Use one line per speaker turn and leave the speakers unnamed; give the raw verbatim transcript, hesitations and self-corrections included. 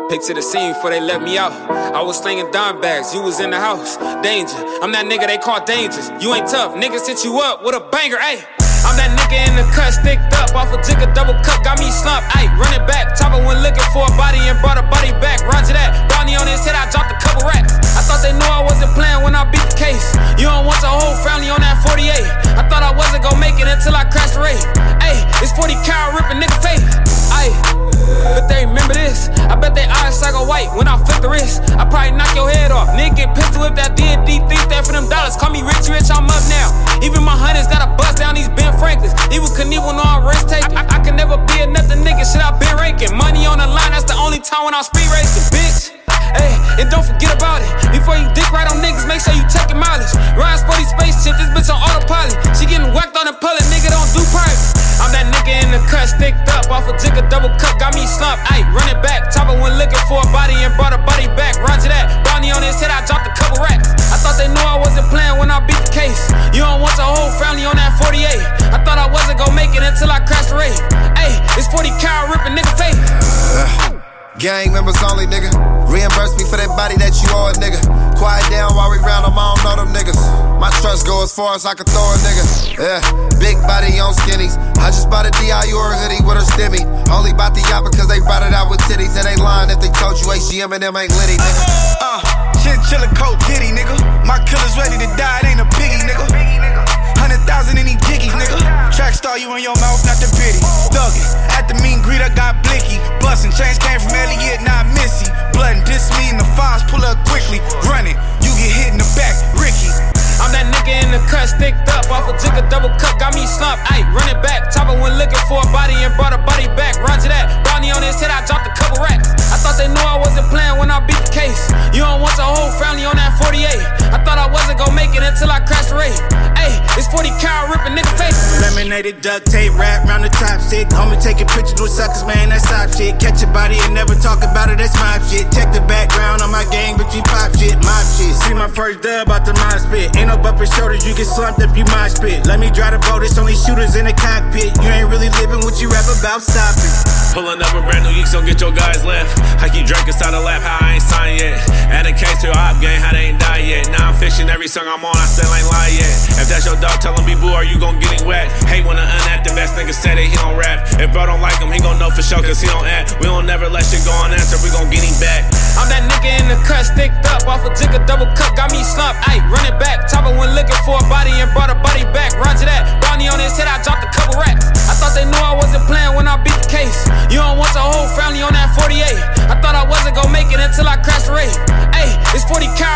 Picture the scene before they let me out. I was slinging dime bags, you was in the house. Danger, I'm that nigga they call dangerous. You ain't tough, niggas hit you up with a banger, ayy. I'm that nigga in the cut, sticked up off a jigger double cup, got me slumped, ayy. Running back, chopper went looking for a body and brought a body back. Roger that, bounty on his head, I dropped a couple racks. I thought they knew I wasn't playing when I beat the case. You don't want your whole family on that forty-eight. I thought I wasn't gon' make it until I crashed the race. Ayy, it's forty cal ripping nigga face. Ayy, but they remember this. I bet they eyes cycle white when I flip the wrist. I probably knock your head off. Nigga get pistol whip that D and D thief that for them dollars. Call me rich, rich, I'm up now. Even my hunters gotta bust down these Ben Franklins. Even Knievel know I'm risk taking. I, I can never be another nigga, shit I been ranking. Money on the line, that's the only time when I'm speed racing, bitch. Hey, and don't forget about it. Before you dick right on niggas, make sure you check your mileage. Ryan Sporty spaceship, this bitch on autopilot. She getting whacked on the public, nigga don't do private. I'm that nigga in the cut, sticked up off a jigger double cup, got me slumped. Ayy, running back, chopper went looking for a body and brought a body back. Roger that, bounty on his head, I dropped a couple racks. I thought they knew I wasn't playing when I beat the case. You don't want your whole family on that forty-eight. I thought I wasn't gon' make it until I crashed the race. Ayy, it's forty cal ripping nigga face.
Uh, gang members only, nigga. Reimburse me for that body that you owe a nigga. Quiet down while we round them, I don't know them niggas. My trust go as far as I can throw a nigga. Yeah, big body on skinnies. I just bought a D I U or a hoodie with a stimmy. Only bought the yacht because they brought it out with titties. And they lying if they told you H G M and them ain't litty, nigga.
Uh, chinchilla coat ditty, nigga. My killer's ready to die, it ain't a piggy, nigga. Hundred thousand in these jiggies, nigga. Track star, you in your mouth, not the pity. Thuggin', at the meet and greet, I got blicky. Bustin', change came from Elliott, not Missy. Bloodin', diss me in the files, pull up quickly. Running, you get hit in the back, Ricky.
I'm that nigga in the cut, sticked up off a jigger double cup, got me slumped. Ayy, running back, chopper went looking for a body and brought a body back. Roger that, bounty on his head, I dropped a couple racks. I thought they knew I wasn't playing when I beat the case. You don't want your whole family on that forty-eight. I thought I wasn't gon' make it until I crashed the race. Ayy, it's forty cal ripping nigga face.
Laminated duct tape, wrap round the top stick. Homie taking pictures with suckers, man, that's top shit. Catch your body and never talk about it, that's my shit. Check the background on my gang, but you pop shit, my shit. See my first dub out the mind spit. Ain't no bumper shoulders, you get slumped if you mind spit. Let me drive the boat, it's only shooters in the cockpit. You ain't really living what you rap about, stop it.
Pulling up a brand new yeeks, don't get your guys left. I keep drinking inside the lap, how I ain't signed yet. Add a case to your op game, how they ain't die yet. Now I'm fishing every song I'm on, I still ain't lie yet. If that's your dog, tell him be boo or you gon' get him wet. Hate when an unactive ass nigga say that he don't rap. If bro don't like him, he gon' know for sure cause he don't act. We don't never let shit go unanswered, we gon' get him back.
I'm that nigga in the cut, sticked up off a jigger double cup, got me slumped. Ayy, running back, chopper went looking for a body and brought a body back. Roger that, bounty on his head, I dropped a couple racks. I thought they knew I wasn't playing when I beat the case. You don't want your whole family on that forty-eight. I thought I wasn't gon' make it until I crashed the race. Ayy, it's forty cal